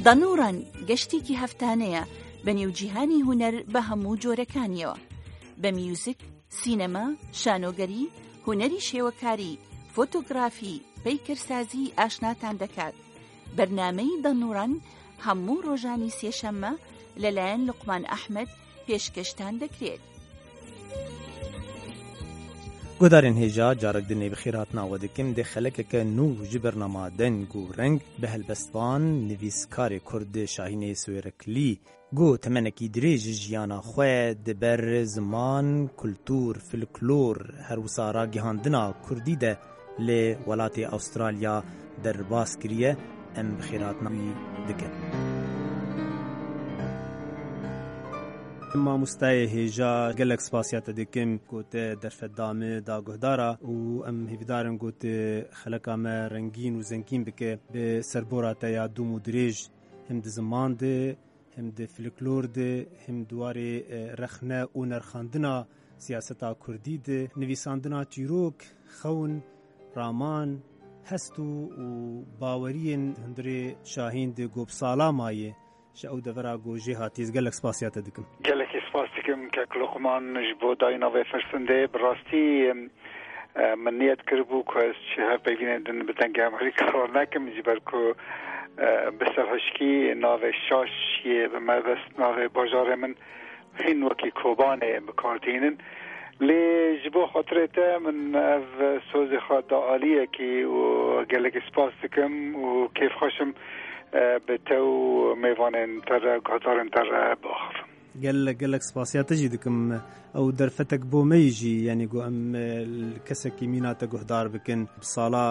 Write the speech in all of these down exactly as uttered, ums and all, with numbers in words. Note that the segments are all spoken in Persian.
دەنوڕەن گەشتێکی هەفتانەیە بە نێوجیهانی هونەر بە هەموو جۆرەکانیەوە، بە میوزیک، سینەما، شانۆگەری، هونەری شێوەکاری، فۆتۆگرافی، پەیکەرسازی ئاشناتان دەکات. بەرنامەی دەنوڕەن هەموو ڕۆژانی سێشەممە لەلایەن لوقمان ئەحمەد پێشکەشتان دەکرێت. گۆدارên hêja carek di nêbixêratina we dikim dê xelekeke nû ji bernama deng û reng bi helbestvan nivîskarê Kurd Şahînê Swêreklî got temenekî dirêj ji jiyana xwe di ber ziman, kultûr, folklor herwisa ragihandina Kurdî de lê welatê Avustralya derbas kiriye. Em bi xêratina wî dikin. مامۆستایê hêja gelek spasiya te dikim gotê derfetdamê daguhdara û em hêvîdarin gotê xeleka me rengîn û zengîn bike bi serbora te ya dûm û dirêj hem di ziman de hem di folklor de hem dwarê rexne û nerxandina siyaseta Kurdî de nivîsandina çîrok, xewn, raman, hest û baweriyên hundirê Şahîn de gobsala mayê ji ew devera gojê hatiye. Gelek spasiya te dikim. Gelekî spas dikim kek Luqman ji bo dayîna vê firsindê bi rastî min niyet kiribû ku ez ji hev peyvînê din bi dengê hemherî karar nekim ji ber ku bi serhişkî navê Şaşiyê bi mebest navê bajarê min hîn wekî Kobanê bikardînin. Lê ji bo xatirê te min ev sozê xwe da aliyekî û gelekî spas dikim û kêfxweşim به تو میوانن تر گذارن تر باخر. گل گلک سپاسیات جی دکم او در فتک بو میجی یعنی گو ام کسکی مینات گهدار بکن بسالا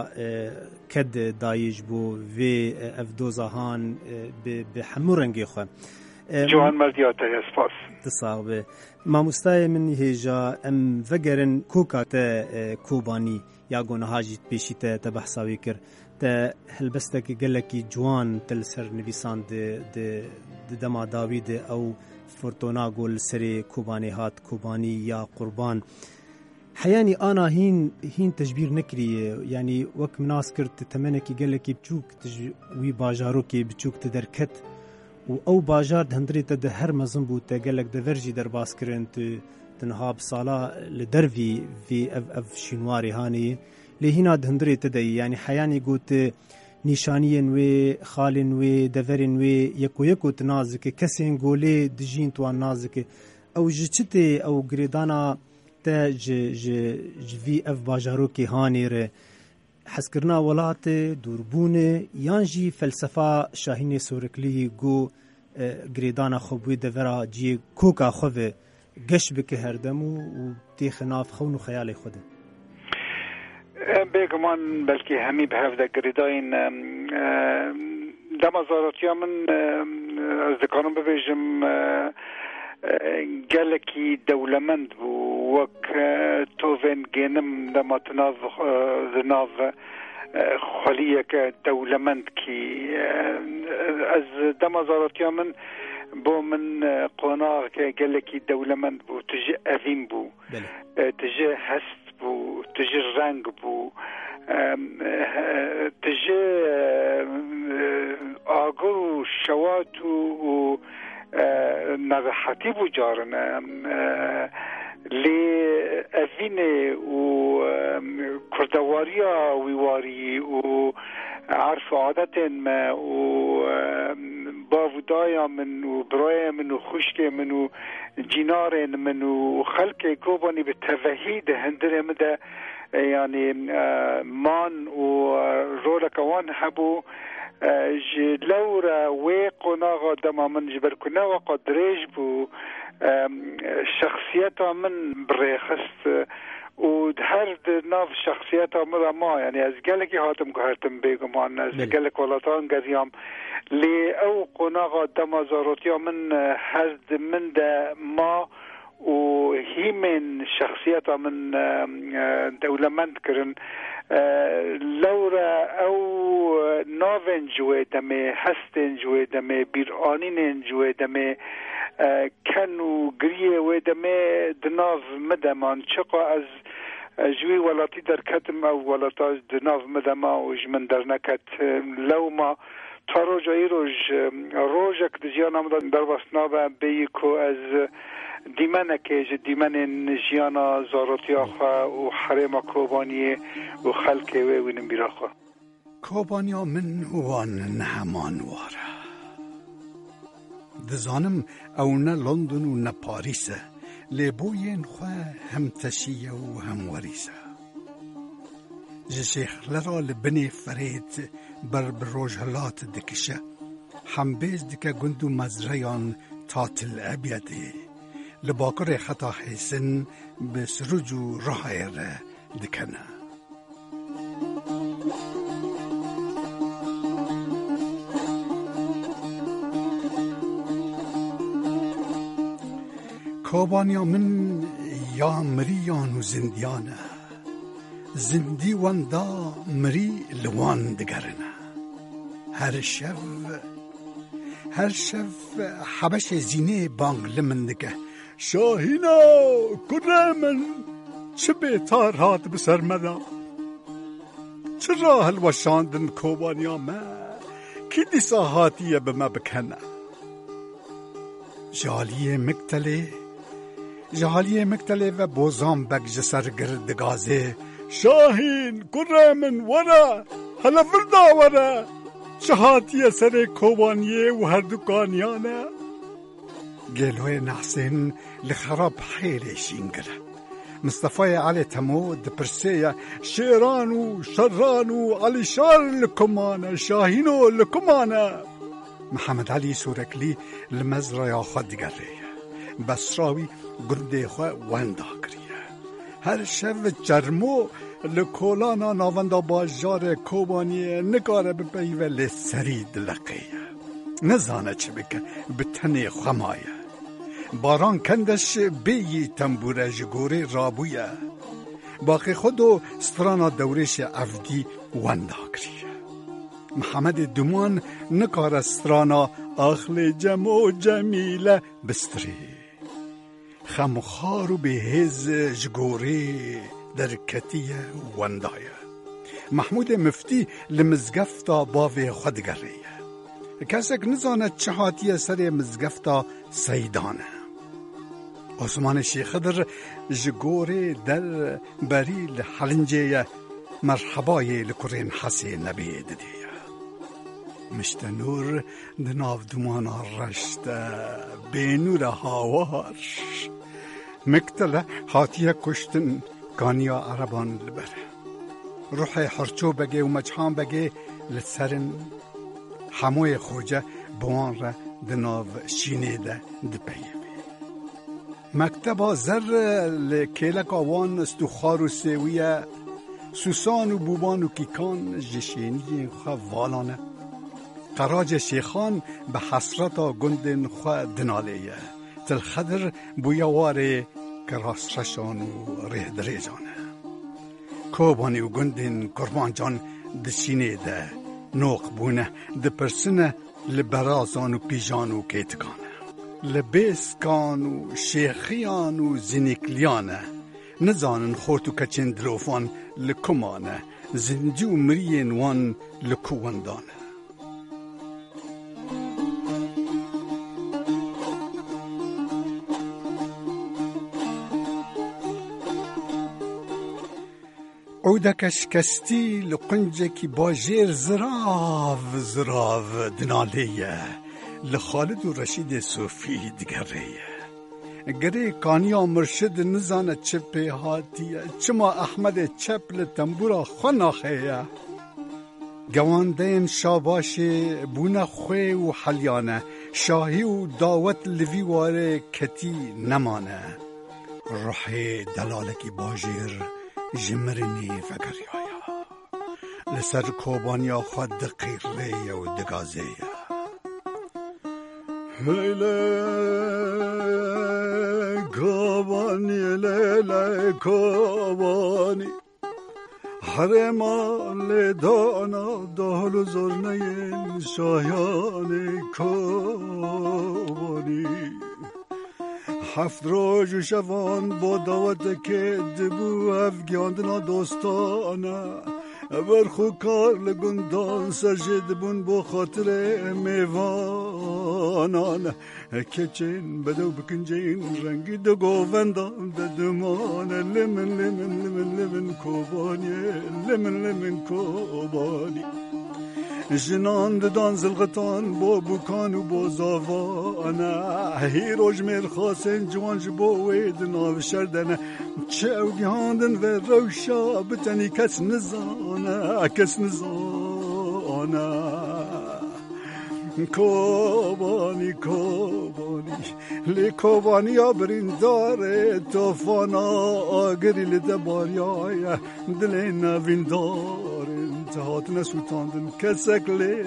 کد دایج بو وی اف دوزهان به همو رنگی خو. جوان مردیات اسپاس. تصاوب مامۆستای من هێژا ام وگرن کوکات کوبانی یا گونهاجی پیشیته ته بحثاوی کر ته هلبستک گلکی جوان تل سر نویسان ده ده دما داوید او فرتونا گل سری کوبانی هات کوبانی یا قربان حیانی آنا هین هین تجبیر نکریه یعنی وک مناس کرد تمنکی گلکی بچوک وی باجارو کی بچوک تدرکت و او باجار دهندری ته هر مزن بو ته گلک د ورجی در باس کرن ته تنها بصالا لدروی في اف اف شینواری هانی لهینا دهندری ته دی یعنی حیانی گوت نیشانین و خالن و دورن و یکو یکو تنازک کسین گوله دجین تو نازک او جچته او گریدانا ته ج ج في اف باجارو کی هانی ر حسکرنا ولات دوربونه یانجی فلسفه شاهین سورکلی گو گریدانا خوبوی دورا جی کوکا خوه گش بکه هردمو و تی خناف خون و خیال خوده بگمان بلکه همی به هفته گریداین دمازاراتیا من از دکانم ببیجم گلکی دولمند بو وک توفن گینم دما تناف زناف خالیه که دولمند کی از دمازاراتیا من بو من قناع که گلکی دولمند بو تجه اوین بو تجه هست بو تجه رنگ بو تجه آگر و شوات و نزحتی بو جارنه لی اوینه و کردواریا ویواری و عرف عادت ما و باودایا من و برای من و خشک من و جینار من و خلق کوبانی به توحید هندر مده یعنی مان و رولکوان هبو جلورا و قناغا دما من جبر کنه و قدرش بو شخصیت من برخست و هر ناف شخصیت آمد ما یعنی از گلکی هاتم که هرتم بگم از گلک ولاتان گذیم لی او قناغا دمازاروتیا من هزد من ده ما و هیمن شخصیت من دولمند کرن لورا او ناون جوه دمه هستن جوه دمه بیرانین جوه دمه کنو گریه و دمه دناف مدمان چقا از جوی ولاتی در کتم او ولاتا دناف مدما و جمن در نکت لو ما تا روزایی روز روزک دجیان آمدن در وسنا بیکو از دیمنه که دیمن نجیانا زاروتی آخوا و حرم کوبانی و خلق و وینم بیراخوا کوبانیا من وان نهمان واره دزانم او نه لندن و نه پاریسه لبوین خواه هم تشیه و هم وریسه جشیخ لرا لبنی فرید بر بروجهلات دکشه هم بیز دکه گندو مزریان تاتل ابیده لباکر خطا حسن بسرجو رهایر دکنه کوبانیا من یا مریان و زندیانه زندی واندا مری لوان دگرنه هر شب هر شب حبش زینه بانگ لمندگه شاهینا کره من چه بهتر هات بسر مدا چرا هلوشاندن کوبانیا ما کی دیسا هاتیه به ما بکنه جالیه مکتله جالیه مکتله و بوزام بگ جسر گرد گازه شاهین کره من ورا هلا فردا ورا شهاتیه سر کوبانیه و هر دکانیانه گلوی نحسن لخراب حیل شینگره مصطفی علی تمو دپرسیه شیران و شران و علی شار لکمانه شاهینو لکمانه محمد علی سورکلی لمزریا خود گره بسراوی گرده خواه وندا کریه هر شب جرمو لکولانا ناوندا باجار کوبانیه نگاره بپیوه لسرید لقیه نزانه چه بکه بتنی خمایه باران کندش بیی تنبوره جگوره رابویه باقی خودو سترانا دورش افدی وندا کریه محمد دمان نکار سترانا اخل جمع جمیله بستری خمخارو به هز جگوره در کتیه وندایه محمود مفتی لمزگفتا باوی خودگریه کسک نزاند چه هاتیه سر مزگفتا سیدانه عثمان شیخ در جگوره در بری لحلنجه مرحبای لکرین حسی نبی دیدیه مشت نور دناف دمانا رشته بینور هاوار مکتله هاتیه کشتن کانیا عربان لبره روح حرچو بگه و مجهان بگه لسرن هموی خوجه بوان را دناو شینه ده دپیه مکتبا زر لکیلک آوان استخار و سویه سوسان و بوبان و کیکان جشینی خواه والانه قراج شیخان به حسرتا گندن خواه دنالیه تل خدر بویواره کراس رشان و ره دریجانه کوبانی و گندن کرمان جان دشینه ده نوق بونه ده پرسنه لبرازان و پیجان و کیتکانه لبیسکان و شیخیان و زینیکلیانه نزانن خورتو کچین دلوفان لکمانه زندی و مرین وان لکووندانه عودکش کستی لقنجکی باجیر زراف زراف دنالیه لخالد و رشید صوفی دگریه گره کانیا مرشد نزانه چپی هاتیه چما احمد چپ لتنبورا خناخیه گواندین شاباش بونه خوی و حلیانه شاهی و دعوت لویواره کتی نمانه روحی دلالکی باجیر جمرنی فکری آیا لسر کوبانیا خود دقیقه و دگازه لیله کوبانی لیله کوبانی حرما لدانا دهل و زرنه شایان کوبانی هفت روز و شوان با دعوت که دبو افگاندنا دوستانه برخو کار لگندان سجد بون با خاطر میوانان کچین بدو بکنجین رنگی دو گووندان ددمان لمن لمن لمن لمن کوبانی لمن لمن کوبانی جنان ددان زلغتان با بوکان و با زاوانا هیروج میر خاسن جوان جبو وید ناو شردن چو گهاندن و روشا بتنی کس نزانا کس نزانا کوبانی کوبانی لی کوبانی آبرین داره توفانا آگری لدباریای دلی نوین داره هات نسوتاندن کسک لی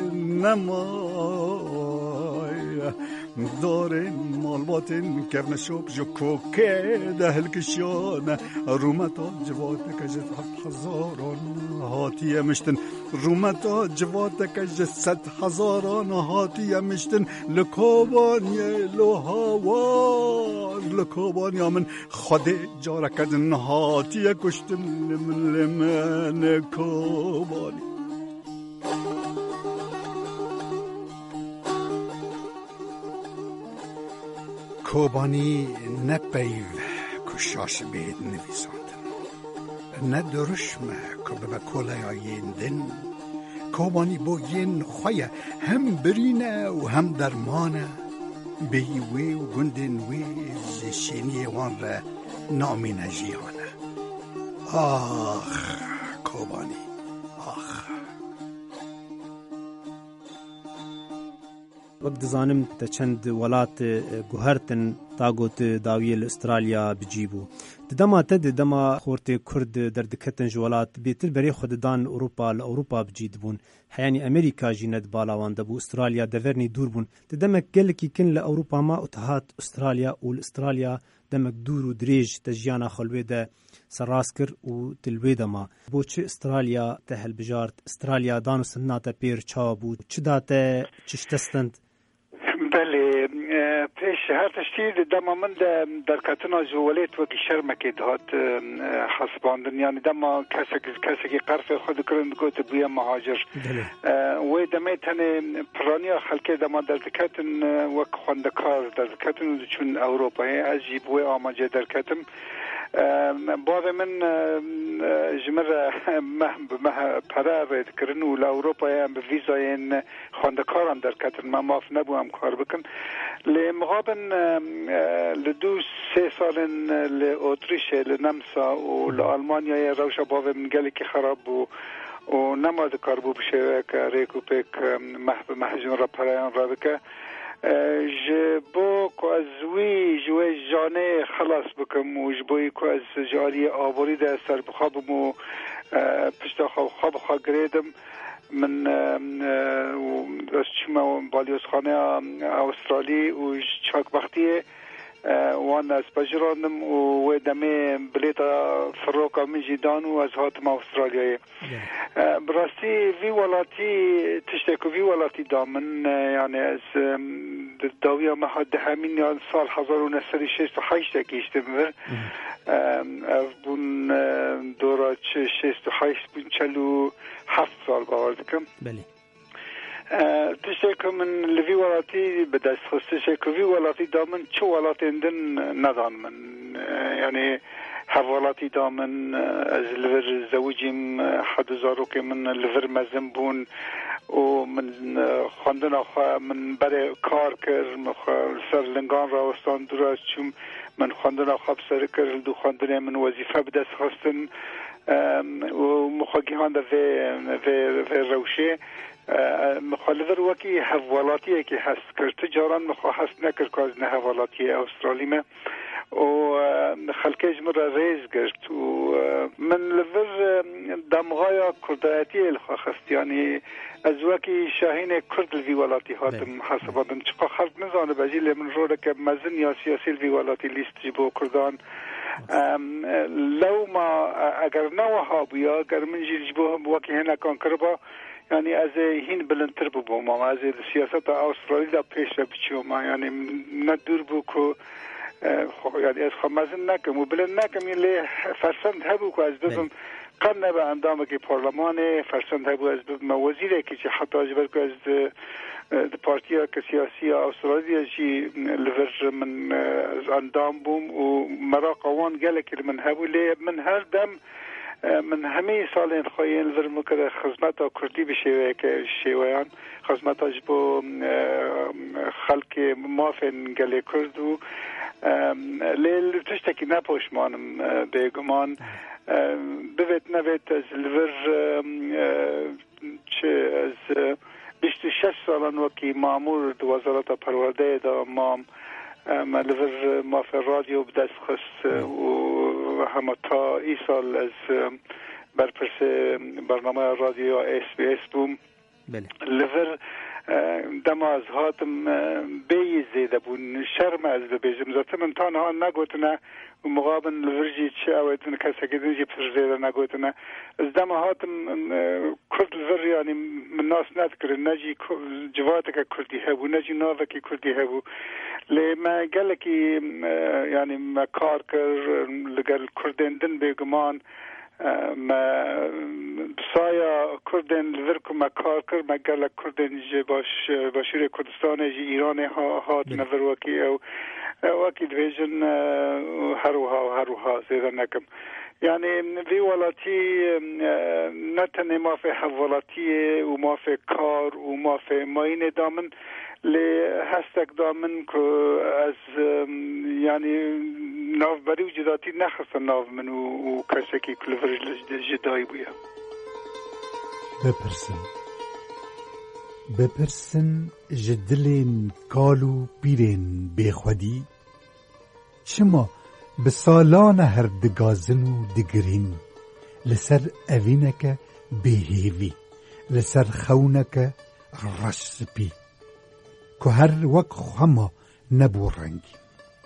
نمای دارین مالباتین کفن شوب جو کوکه دهل کشیان رومتا جوات کجت هزاران هاتی مشتن رومتا جوات کجت ست هزاران هاتی مشتن لکوبانی لوهاوار لکوبانی من خود جارا کدن هاتی کشتن لمن لمن کوبانی کوبانی نه پیو کشاش بید نویساندن نه درشمه که به کلای آیندن کوبانی با ین خواه هم برینه و هم درمانه بهی وی و گندن وی زشینی وان را نامی نجیانه آخ کوبانی آخ وقت دزانم تا چند ولات گوهرتن تاگوت داویل استرالیا بجیبو دما تد دما خورت کرد در دکتن جولات بیتر بری خوددان اروپا لاوروپا بجید بون حیانی امریکا جیند بالاوان دبو استرالیا دورنی دور بون دمک گلکی کن لاوروپا ما اتحاد استرالیا و استرالیا دمک دور و دریج تجیانا خلوی ده سراسکر و تلوی دما بوچ استرالیا تهل بجارت استرالیا دانو سناتا پیر چابو چه داته چشتستند بله پیش هر تشتید دما من در کتنا جوالت و شرمکی دهات حسباندن یعنی دما کسی کسی قرف خود کرند گوت بویا مهاجر و دمی تنه پرانیا خلکه دما در دکتن و خواندکار در دکتن چون اروپایی عجیب و آماجه در کتم بعد من جمر مه مه پرا رد کردن و لاوروپا هم به ویزای خواندکارم در کتن ما ماف نبودم کار بکن لمقابل لدو سه سال لاتریش لنمسا و لآلمانیا روشا باو من گلی که خراب و و نماد کار بو بشه که ریکو پیک مه مهجون را پرایان را بکه جبو کو از وی جوی جانه خلاص بکم و جبوی کو از جاری آبوری در سر بخوابم و پشتا خواب خواب خواب گریدم من از چما بالیوز خانه استرالی و چاک بختیه وان از بجراندم و دمه بلیتا فروکا من جیدان و از هاتم استرالیایی براستی وی ولاتی تشتکو وی ولاتی دامن یعنی از داویا محاد همین یاد سال هزار و نهصد و شصت و هشت کشتم ور بون دورا شصت و هشت بون چلو هفت سال باور دکم بله تشتكو من لفي ولاتي بدأت تشتكو في ولاتي دامن شو ولاتي عندن ندان من يعني هفولاتي دامن از لفر زوجيم حد زاروكي من لفر مزنبون ومن خواندن خوا من برای کار کرد سر لنگان راوستان دراز چون من خواندن خوا بسر کرد دو خواندن من وظیفه بدست خواستن و مخواگیهان ده و روشه مخالفه رو که حوالاتیه که هست کرد تجاران مخواه هست نکرد که از نه حوالاتیه استرالی ما و خلکه جمعه ریز گرد و من لفر دمغای کردایتی الخواه خست یعنی از وکی شاهین کرد الویوالاتی هاتم حسابادم چقا خلق نزانه بجیل من رو که مزن یا سیاسی الویوالاتی لیست جبو کردان لو ما اگر نوها بیا اگر من جیل جبو هم وکی هنه کان کربا یعنی از هین بلندتر ببو ما از سیاست استرالی دا پیش بچیو ما یعنی ندور بو که خو یعنی از خمازن نکم و بلند نکم لی فرسند هبو که از ببم قرنه به اندامه که پارلمان فرسند هبو از ببم وزیره که چه حتی جبر که از د پارتیا که سیاسی استرالیا جی لور من از اندام بوم و مرا قوان گله که من هبو لی من هر دم من همه سال خواهی لور مکر خدمت کردی بشه که شیویان خدمت اجبو خلق مافن گله کرد و لیل تشتکی نپوشمانم بیگمان بوید نوید از لور چه از بیست و شش سالان وکی مامور دو وزارت پرورده دا مام لور ماف رادیو بدست خست و همه تا ای سال از برپرس برنامه رادیو اس بی اس بوم لور دم از هاتم بی زیده بون شرم از ببیجم زیادم من تانها نگوتنه و مقابل لورجی چه اویدن کسی که دنجی پسر زیده نگوتنه از دم هاتم کرد لور یعنی من ناس ندکره نجی جواته که کردی هبو نجی ناوه که کردی هبو لی ما گله که یعنی ما کار کر لگل کردن دن بگمان ما سایا کردن لورکو ما کار کرد ما گله کردن جه باش باشیر کردستان جه ایران ها هات نظر وکی او وکی دویجن هروها و هروها زیده نکم یعنی وی ولاتی نتنه ما فی حوالاتی و ما فی کار و ما فی ماین دامن لی هستک دامن که از یعنی ناو بری و جداتی نخست ناو من و کسی که کلور جدایی بویا بپرسن بپرسن جدلین کالو بیرین بیخودی شما به سالان هر دگازن و دگرین لسر اوینک بهیوی لسر خونک رش سپی که هر وقت خما نبو رنگی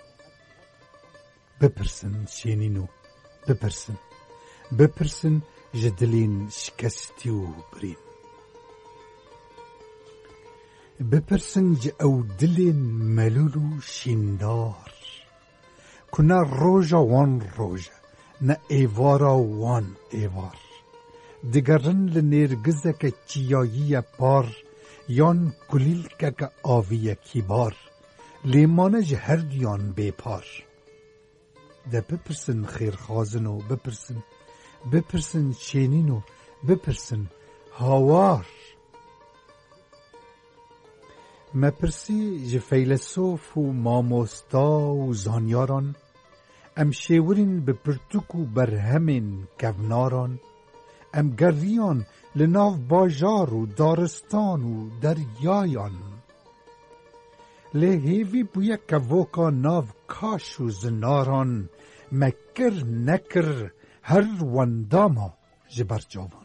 بپرسن شینینو بپرسن بپرسن جدلین شکستی و برین بپرسن جه او دلین ملولو شیندار که نه روژا وان روژا نه ایوارا وان ایوار دگرن لنرگزه که چیایی پار یان کلیل که که آوی کیبار لیمانه جه هر دیان بیپار ده بپرسن خیرخازنو بپرسن بپرسن چینینو بپرسن هاوار مپرسی جه فیلسوف و ماموستا و زانیاران ام شیورین به پرتوکو برهمین کوناران ام گریان لناو باجار و دارستان و دریایان لهیوی بویا کووکا ناو کاش و زناران مکر نکر هر ونداما جبر جوان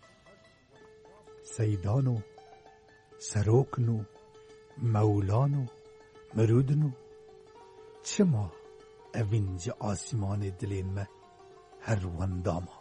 سیدانو سروکنو مولانو مرودنو چما اوین جه آسمان دلین ما هر ونداما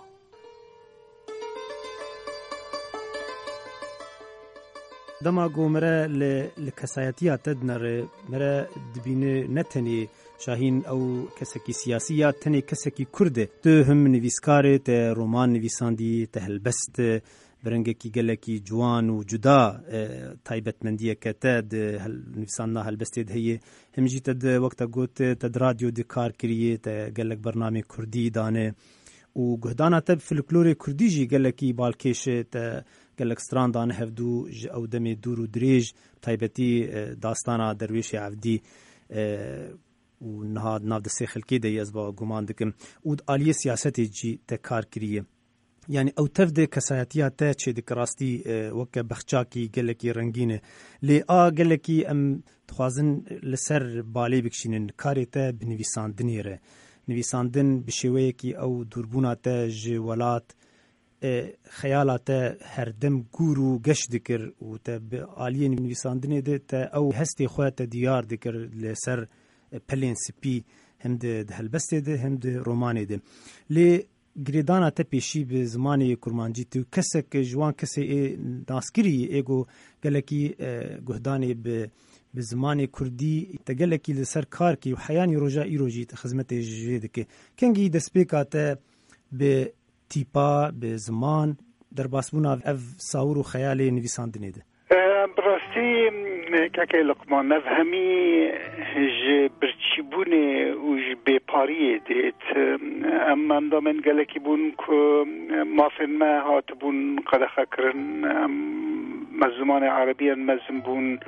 دما گو مره لکسایتیا تدنر مره دبینه نتنی شاهین او کسکی سیاسیات تنی کسکی کرده تو هم نویسکاره ته رومان نویساندی ته هلبست برنگه کی گله کی جوان و جدا تایبت مندیه که تد نویساننا هلبسته دهیه همجی تد وقتا گوت تد رادیو دی کار کریه ته گلک برنامه کردی دانه و گهدانا تب فلکلور کردی جی گله کی بالکشه ته گلک ستران دانه هفدو او دم دور و دریج تایبتی داستانا درویش عبدی و نهاد ناو دسته خلکی ده از با گمان دکم و آلیه سیاست جی ته کار کریه یعنی او تفده کسایتیا ته چه دک راستی وکه بخچاکی گلکی رنگینه لی آ گلکی ام تخوازن لسر بالی بکشینن کاری ته بنویساندنی ره نویساندن بشویه کی او دوربونا ته جوالات خیالات هر دم گورو گشت دکر و ته آلیه نویساندنی ده ته او هستی خواه دیار دکر لسر پلین سپی هم ده هلبسته ده هم ده رومانه ده لی گریدانا ته پیشی به زمانی کرمانجی تو کسک جوان کسی ناسکری ایگو گلکی گهدانی به به زمان کردی تگلکی لسر کار کی و حیانی روژا ایروجی خدمت جدید که کنگی دسپیکات به تیپا به زمان در باسبونا اف ساور و خیال نویساندنی ده. براستی که لقمان نفهمی ج برچیبونه و ج بپاریه دیت اما دامن گلکی بون که مافن ما هات بون قدخه کرن مزمان عربی مزم بون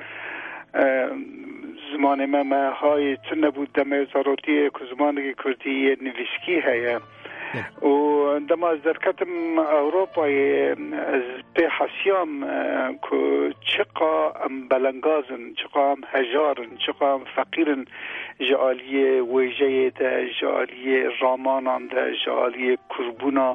زمان ما ما های تنه بود دمه زاروتیه که زمان کردی نویسکی هیا و عندما ذكرتم أوروبا به حسيام كو چقا ام بلنغازن چقا ام هجارن چقا ام فقيرن جالية ويجيه ده جالية رامانان ده جالية كربونا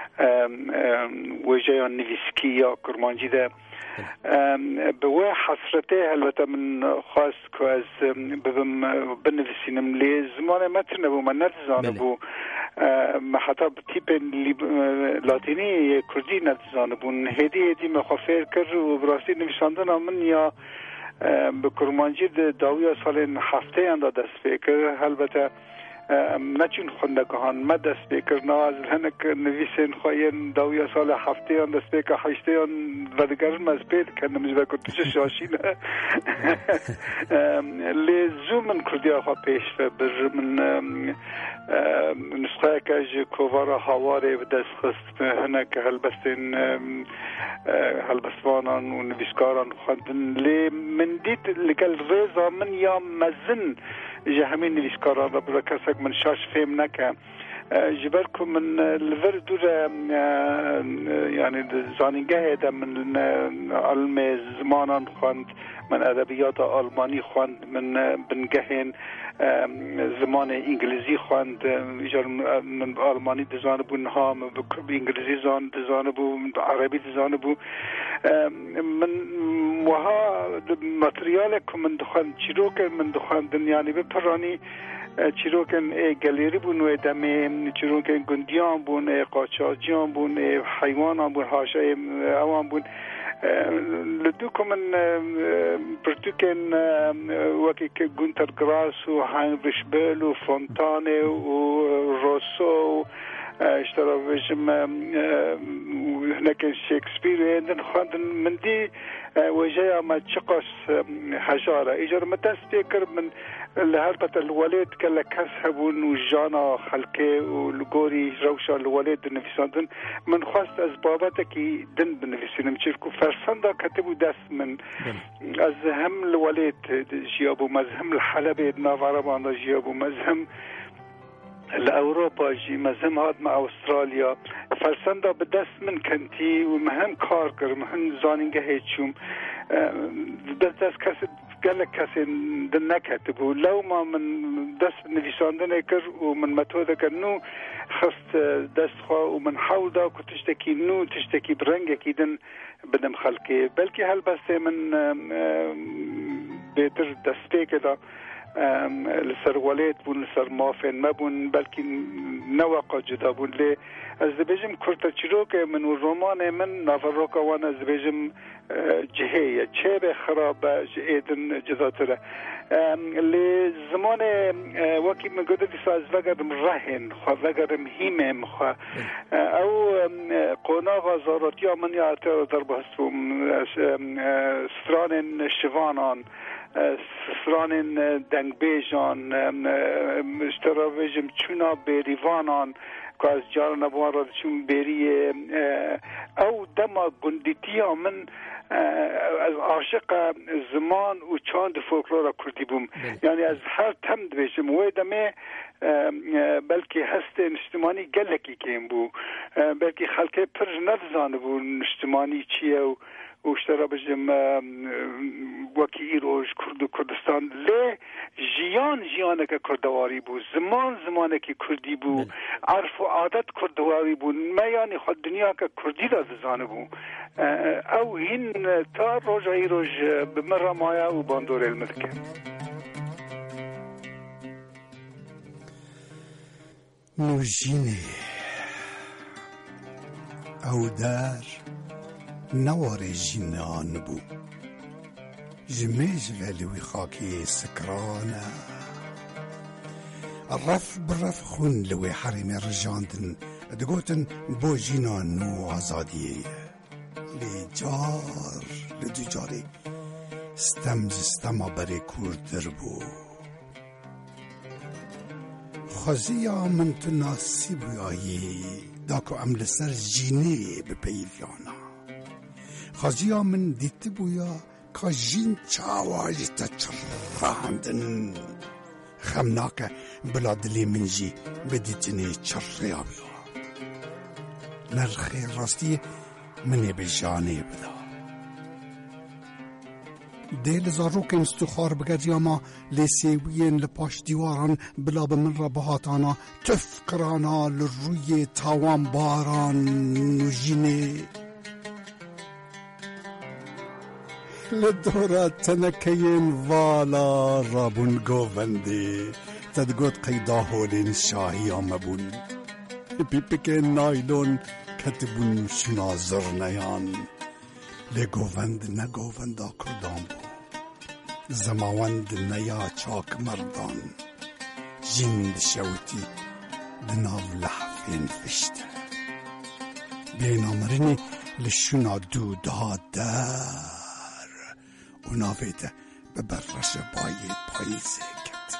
ويجيه نويسكي یا کرمانجی ده به حسرته البته من خواست که از ببم بنویسینم لی زمان متن بو من نتزانه بو حتی تیپ لاتینی کردی نتزانه بون هدی هدی مخافر کرد و براستی نویساندن من یا به کرمانجی داویا سال هفته اندا دست فکر البته نچون خوندگان ما دست بکر نواز هنک نویسین خواهین داویا سال هفته آن دست بکر هشته آن ودگر مزبیل کنم جدا کتش شاشینه لیزو من کردی آخوا پیش بر من نسخه که کووارا هواره به دست خست هنک هلبستین هلبستوانان و نویسکاران خواندن لی من دید لگل ریزا من یا مزن جهمین نویسکاران را برای کسک من شاش فهم نکه جبركم من الفر دورة يعني زانينجه ده من علم زمانان خواند من ادبیات آلمانی خواند من بنگهین زمان انگلیسی خواند من آلمانی دزانه بو نها به انگلیسی زان دزانه بو عربی دزانه بو من وها ماتریال که من دخواند چیروک من دخواند یعنی به پرانی چیروکن گالری بون و دم چیروکن گندیان بون قاچاقچیان بون حیوانان بون حاشیه اوان بون لدوکم من پرتوکن وقتی که گونتر گراس و هاینریش بیل و فونتانه و روسو اشتراکشم هناك شكسبير عندن خاندن من دي وجاء ما تشقص حجارة إجر متسبيكر من لهربة الولد كلا كسبون وجانا خلقه ولغوري روشا الولد نفساندن من خواست أسباباتك دن بنفسينم تشركو فرسندا كتبوا دس من از هم الولد جيابو مزهم الحلبة نافاربان جيابو مزهم لأوروبا جي مزهم هاد مع أستراليا فرسندا بدست من كنتي ومهم كاركر مهم زانينجه هيتشوم دست دست كسب قالك كسي دن نكتبو لو ما من دست نفيساندن كر ومن متوده كنو خست دست خوا ومن حول دا كتشتكي نو تشتكي برنجكي دن بدم خلقي بلكي هل بس من بيتر دستي كده لسر ولید بون لسر مافن ما بون بلکه نوقع جدا بون لی از بجم کرتا چیروک من و رومان من نافروکا وان از بجم جهه چه به خراب ایدن جدا تره لی زمان وکی من گوده دیسا از وگرم رهن خواه وگرم هیمم خواه او قناغ زاراتی ها من یا اتر در بحثم ستران شوانان سران دنگبیجان اشتراویجم چونا بیریوانان که از جار نبوان را چون بیریه او دما گندیتی ها من از عاشق زمان و چاند فولکلور کردی بوم یعنی از هر تم دویشم وی دمه بلکه هست نشتمانی گلکی کم بو بلکه خلقه پر نفزانه بو نشتمانی چیه و وشترا بجم وکی ایروش کرد و کردستان لی جیان جیانه که کردواری بود زمان زمانه که کردی بود عرف و عادت کردواری بود ما یعنی خود دنیا که کردی را دزانه بود او این تا روز ایروش بمرا مایا و باندور الملکه نوجینه او در نوار جینان بو جميج غالوي خاكي سكرانة الرف بالرف خون لوي حريمي رجاندن دقوتن بوجينا نو عزادية لجار لدو جاري ستمز ستما بري كور دربو خزيا من تناسب وياي داكو عمل سر جيني ببيفيانا خزيا من ديتبويا كاجين چاواج تچراندن خمناك بلاد لي منجي بديتني چريا بيا نرخي راستي مني بجاني بدا دل زاروك مستخار بگرياما لسيوين لپاش ديواران بلا بمن ربهاتانا تفكرانا لروي تاوان باران نجيني لدورة تنكين والا رابون گووندي تدقوت قيداهولين شاهي آمبون بيبكين نايلون كتبون شنازر نيان لگووند نگووندا کردام بو زماوند نیا چاک مردان جند شوتی دناو لحفین فشته بینامرینی لشونا دودا در و ناویده ببرش باید پاییزه کت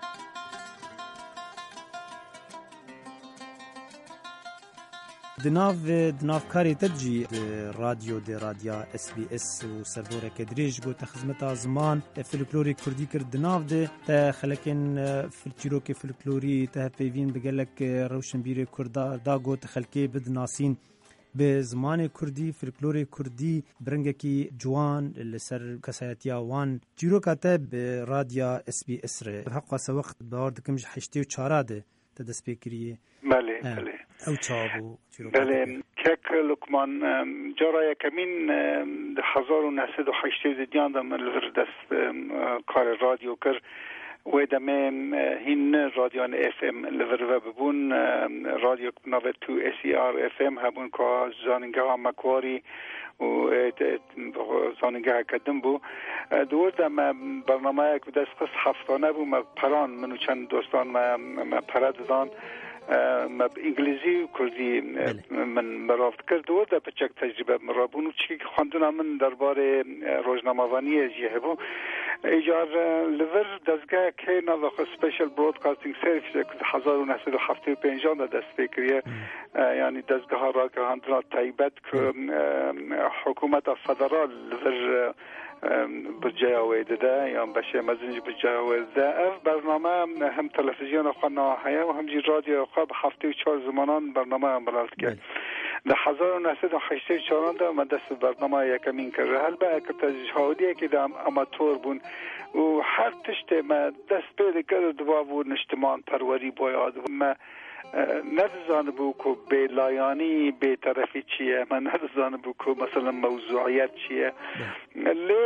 دناف دناف کاری تجی رادیو دی رادیا اس بی اس و سردور کدریج گو تخدمت زمان فلکلوری کردی کرد دناف ده تا خلکن فلکلوری فلکلوری تا پیوین بگلک روشنبیر کردا دا گو تخلکی بدناسین به زمان کردی فلکلور کردی برنگکی جوان لسر کسایتیا وان جیرو کاته به رادیا اس بی اس ره حقا سوقت بارد کمش حشتی و چاراده تدس بکریه بله بله او چابو بله کک لکمان جارای کمین هزار و نهصد و هشتاد دیان دم دست کار رادیو کر و دمه هین رادیون اف ام لور ببون رادیو نوت تو اسی آر اف ام هبون که زانینگاه مکواری و زانینگاه کدم بو دور دم برنامه یک دست قص هفتانه بو ما پران منو چند دوستان ما ما پرد دان ما انگلیسی و کردی من برافت کرد و در پچک تجربه مرابون و چی خواندن من درباره روزنامه‌وانی جیه بو ایجار لور دستگاه که نوخ سپیشل برودکاستینگ سرویس هزار و نهصد و هفتاد و پنج دست فکریه یعنی دستگاه را که هندنا تایبت که حکومت فدرال لور بجای آویده ده یا بشه مزنج بجای آویده ده اف برنامه هم تلفزیون خوانا هیا و همجی رادیو خواب هفته و چهار زمانان برنامه هم برالت کرد ده هزار و نهصد و هشتاد و چهار ده من دست برنامه یکمین کرده هل با اکر تجهادیه که ده اماتور بون و هر تشت ما دست پیده کرده دوا و نشتمان پروری باید ما ندزان بو که بلایانی به طرفی چیه من ندزان بو که مثلا موضوعیت چیه لی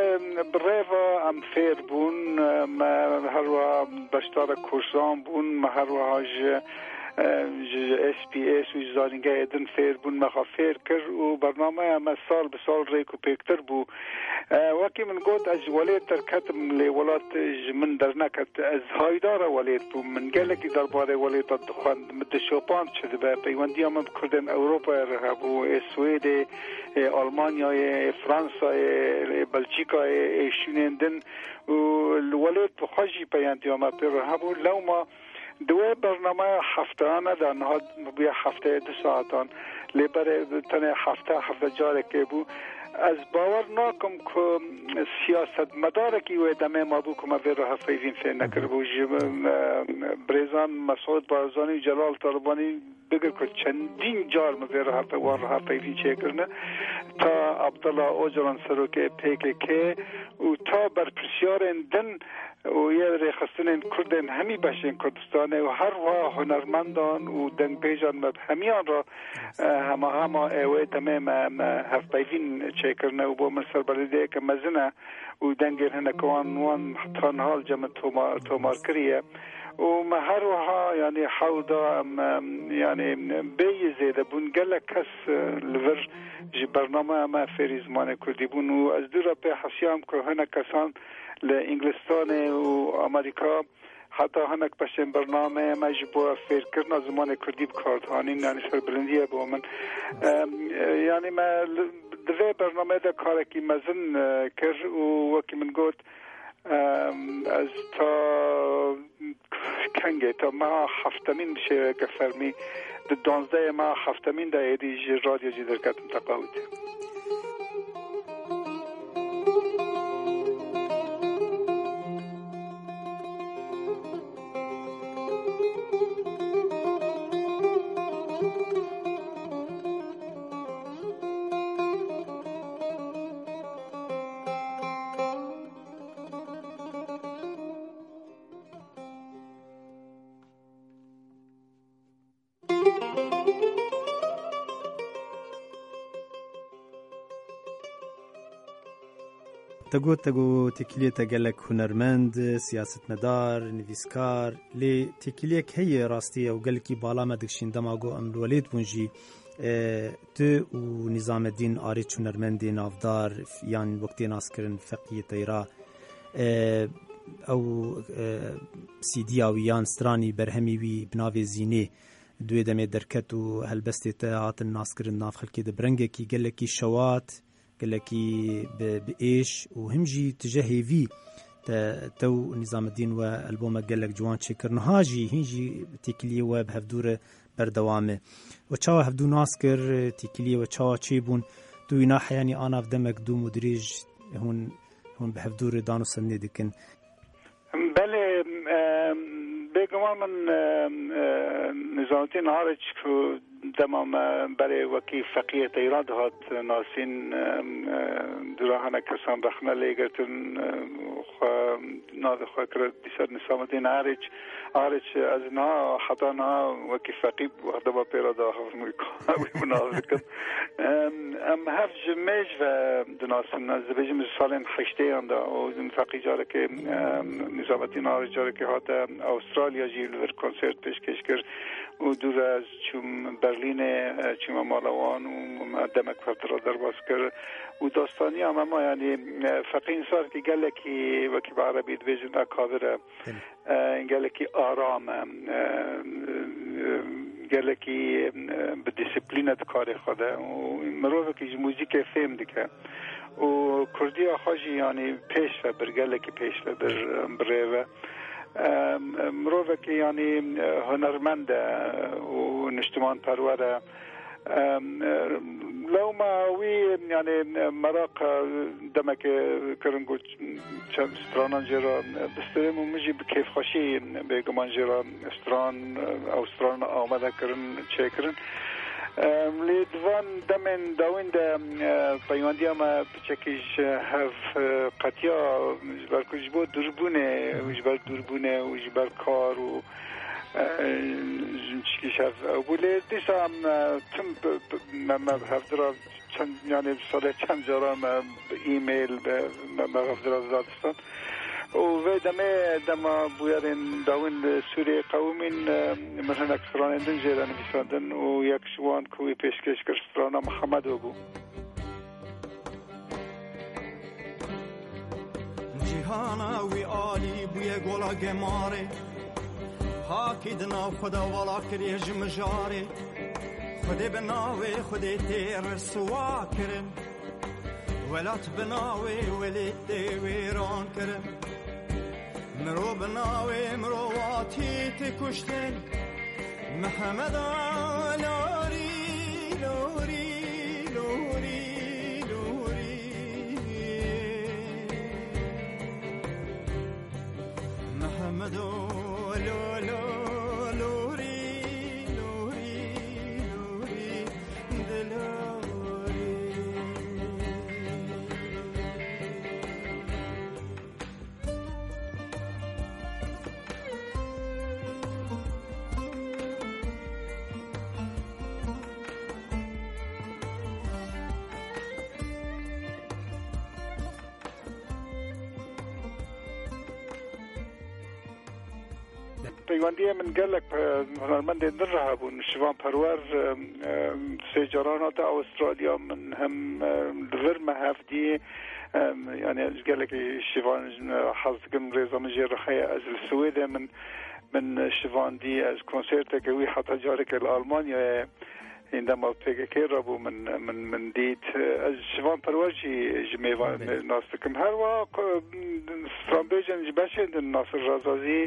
بریوا ام فیر بون ما هر و بشتار کورسان بون ما هر و هاج اس پی اس و زانینگه ایدن فیر بون مخا فیر کر و برنامه اما سال به سال ریکو پیکتر بو وکی من گود از ولید در کتم لی ولات من در نکت از هایدار ولید بو من گلکی در باره ولید دخواند مد شوپان چده به پیوندی هم کردن اوروپا رهبو سوید آلمانیا فرانسا بلژیکا شونندن و ولید بخواجی پیوندی هم پر رهبو لو ما دو برنامه هفتهانه در نهاد بیا هفته دو ساعتان لیبر تنه هفته هفته جاره که بو از باور ناکم که سیاست مداره که و دمه ما بو که ما وی راه فیوین فی نکر بو بریزان مسعود بارزانی و جلال طالبانی بگر که چندین جار ما وی راه فیوار راه فیوین چه کرنه تا عبدالله اوجران سروکه پیک که و تا بر پرسیار اندن و یه ریخستن کردن همی باشین کردستانه و هر وا هنرمندان و دنگ بیجان مب همیان را همه همه اوه تمام هفت بیوین چه کرنه و با من سربرده که مزنه و دنگیر هنه کوان وان تنهال جمع تومار کریه و ما هر وها يعني حوضا يعني بيزيد بون قال كس لفر جي برنامج ما في زمان كردي بون و از دورا به حسيام که هناك كسان لإنجلستان وأمريكا حتی هناك باشن برنامه مجبور فکر کردن زمان کردی بکاردهانی یعنی سر بلندیه با من یعنی ما دوی برنامه دا کارکی مزن کر و وکی من گفت از تا کنگه تا ما هفتمین بشه که فرمی دانزده ما هفتمین دا ایدی رادیو جی درکت متقاوده. تگو تگو تکلیه تگلک هنرمند سیاست مدار نویسکار لی تکلیه که هی راستی او گلکی بالا مدکشین دماغو ام ولید بونجی تو و نظام الدین آریچ هنرمندی نافدار یان وقتی ناسکرن فقیه تیرا او سیدی او یان سترانی برهمی وی بناوی زینه دوی دمی درکت و هلبستی تاعت ناسکرن ناف خلکی دبرنگه کی گلکی شوات گلکی بإيش وهمجي تجاهي في تو نظام الدين والبوم قالك جوان شكر نهاجي هنجي تيكلي وبهفدور بردوامه وتشاو هفدو ناسكر تيكلي وتشاو تشيبون تو ناحيه يعني انا في دمك دو مدريج هون هون بهفدور دانو سنه دكن بله بگم من نظام الدين هارج تمام برای وکی فقیه ایران هات ناسین دوران کسان رخنه لیگرتن خو ناد خو کرد دیسر نظام الدین آریچ آریچ از نه حتی نه وکی فقیه وقت با پیرا داخل میکنه منافقت ام هفت جمیج و دناسن از بجم سالن خشته انده و فقیه جاره که نظام الدین آریچ جاره که هات استرالیا جیل ور کنسرت پیش کش کرد و دور از چون برلین چون مالوان و دمک فتره در باز کرد و داستانی هم اما یعنی فقین سار که گلکی وکی به عربی دویجن اکابره گلکی آرام گلکی به دیسپلینت کاری خوده و مروفه که موزیک فهم دیگه و کردی آخوشی یعنی پیش و برگلکی پیش و بر مروفه که یعنی هنرمند و نشتمان پروره لو ما وی یعنی مراق دمک کرنگو استران جرا بستریم و مجی بکیف خوشی بگمان جرا استران استران آمده کرن چه کرن لیدوان دمن داوین دا پیواندی اما بچکیش هف قطیا جبر کش بود دربونه و جبر دربونه و جبر کار و چیش هف بوله دیسا هم تم ما هفدرا چند یعنی ساله چند جارا ایمیل ما هفدرا زادستان و دمه دما بویارن داون سوری قومین مثلا اکثران اندن جیران بیساندن و یک شوان کوی پیشکش کرسترانا محمد بو جهانا وی آلی بوی گولا گماره هاکی دنا خدا والا کری جمجاره خودی بناوی خودی تیر سوا کرن ولات بناوی ولی دیویران کرن مرو بناوی مرو واتی تکشتن محمد لوری لوری لوری لوری محمد لولو لوری لوری لوری دلوری پیوندی من گلک هنرمند درها بون شوان پرور سه جرانات استرالیا من هم ورم هفتی يعني قال لك شيفان حظكم ريزام جرخية از السويد من من شيفان دي از كونسرت قوي حتى جارك الألمانيا عندما بيجكيربو من من من ديت از شيفان برواجي جميفان ناستكم هروا فرامبيجن جباشن الناصر رزازي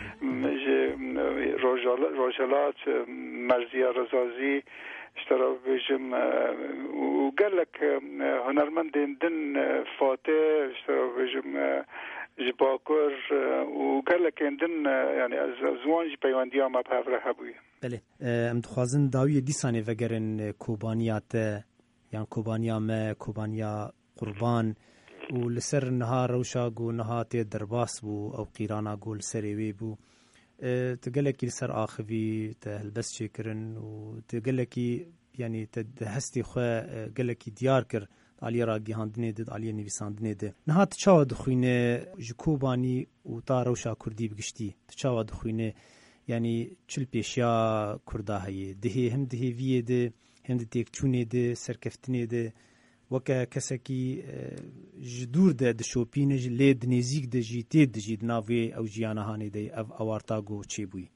روجالات مرزية رزازي اشترى بيجم وقال لك هنرمند دن فاتح اشترى بيجم جباكر وقال لك دن يعني زوانج بيوانديا ما بهفره هبوي بله ام دخوازن داوی دیسانه وگرن کوبانیات یان کوبانیا ما کوبانیا قربان و لسر نهار روشا گو نهات درباس بو او قیرانا گول سریوی بو تقلكي لسر آخذي تهلبس شكرن وتقلكي يعني تهستي خوا قلكي ديار كر علي راقي هاندني دد علي نيفيسان دني دد نهات تشاود خوينه جكوباني وطاروشا كردي بقشتي تشاود خوينه يعني چل پیشیا کردا هي دهي هم دهي ويه ده هم ده تكتونه ده سركفتنه ده وكا كسكي جدور ده دشوبينه ليد نزيك ده جيتيد جيد ناوي او جيانا هاني ده او اوارتاغو تشيبوي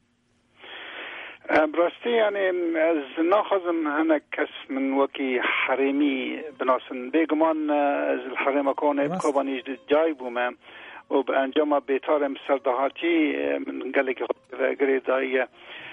براستی يعني از ناخذم هنا كس من وكي حريمي بناسن بيگمان از الحريم كونه بكوبانيج جايبو ما وبانجام بيتارم سردهاتي من قالك غريدايه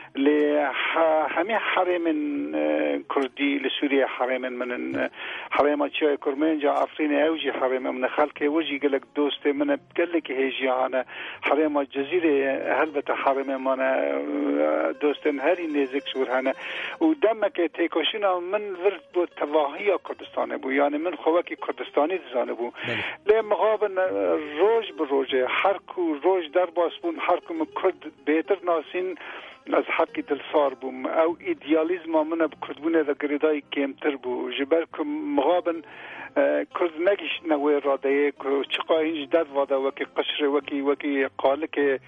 لهمي حرم كردي لسوريا حرم من حرم تشاي كرمانجا عفرين اوجي حرم من خلك وجي قالك دوست من قالك هيجي انا حرم الجزيره هلبة حرم من دوست هاري نيزك شور هنا ودمك تيكوشنا من ورد بو تواهي كردستان بو يعني من خواكي كردستاني زانه بو لمقابل روج بروجه حركو روج درباس بون حركو كرد بيتر ناسين از حقی دلسار بوم او ایدیالیزم من بکردبونه و گریدای کمتر بو جبر که مغابن کرد نگیش نوی راده که چقا اینج داد واده وکی قشر وکی وکی قاله که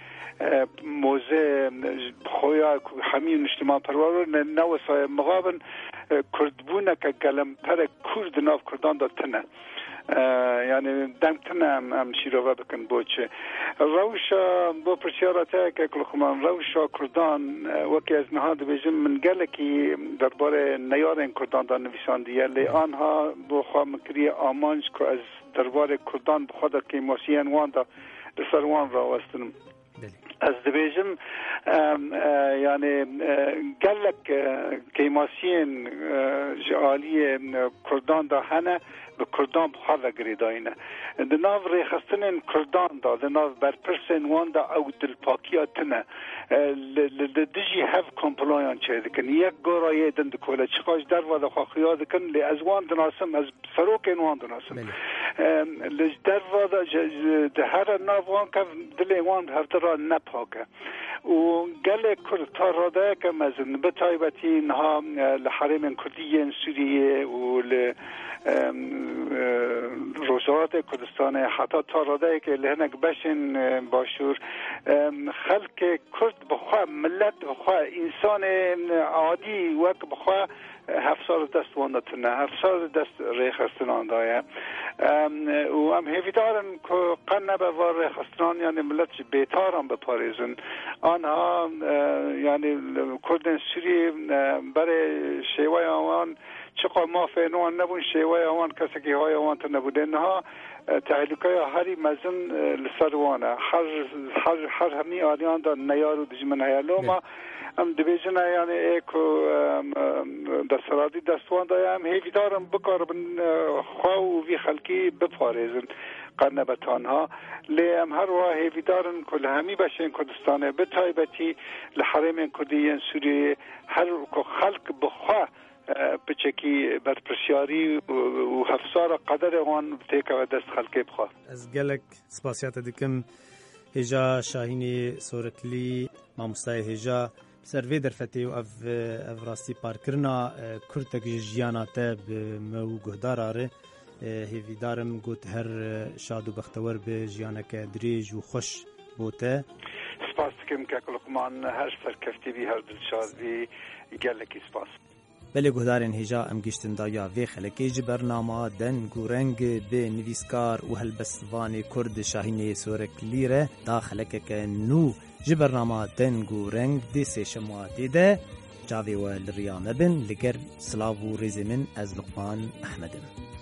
موزه خویا همین اجتماع پروار نوسای مغابن کردبونه که گلم پر کرد ناف کردان داتنه يعني دمتنا ام شيروا بكن بوچه روشا بو پرسيارته که كلخمان روشا كردان وكي از نهاد بجم من قالكي درباره نيارن كردان دا نويسانديه لي آنها بو خواه مكري آمانج که از درباره كردان بخواه كيماسيان وان دا لسر وان را وستنم از دبیجم يعني قال لك كيماسيين جاليه كردان دا هنا بكردان بخار قريداينه دناف ريخستنين كردان دا دناف برپرسن وان دا او دلپاكيا تنه لدجي هاف كومبلايان چه دكن يك گورا يدن دكولا چقاش در ودا خاخيا دكن لازوان دناسم از فروكين وان دناسم لج در ودا دهر ناوان كف دلي وان هفترا نپاكه و قال كل تراده كمزن بتايبتي نها لحرم كرديين سوريه ول روزات کردستان حتی تاراده که لهنک بشن باشور خلق کرد بخواه ملت بخواه انسان عادی وک بخواه هفصار دست واندتنه هفصار دست ریخستنان دایه و هم هیویدارن که قنه به وار ریخستنان یعنی ملت بیتارن بپاریزن آنها یعنی کردن سوری برای شیوه آوان چقدر ما فینوان نبون شیوه آوان کسی که های آوان تا نبوده انها تحلیقای هری مزن لسروانه هر هر هر همین آلیان دا نیارو دجمن هیالو ما ام دبیجن یعنی ایکو دسترادی دستوان دا هم هیویدارم بکاربن خواه و وی خلکی بپاریزن قرنبتان ها لیم هر واه هیویدارن کل همی بشین کردستانه بتایبتی لحرم کردیین سوریه هر خلق بخواه بچکی برپرسیاری و هفسار قدر وان تیکا و دست خلقی بخواه از گلک سپاسیات دکم هجا شاهینی سورکلی ماموستای هجا سروی درفتی و اف اف راستی پارکرنا کرتک جیانا تب مو گهدار آره هیوی دارم گوت هر شاد و بختور به جیانک دریج و خوش بوته سپاس دکم که لقمان هر سرکفتی بی هر دلشاد بی گلکی سپاس. بله گهدارن هجا ام گشتن دایا وی خلکی جی برنامه دن گورنگ به نویسکار و هلبستوان کرد شاهینه سورک لیره دا خلکه که نو جی برنامه دن گورنگ دی سه شما دیده جاوی و لریانه بن لگر سلاو و ریزی من از لقمان احمدم.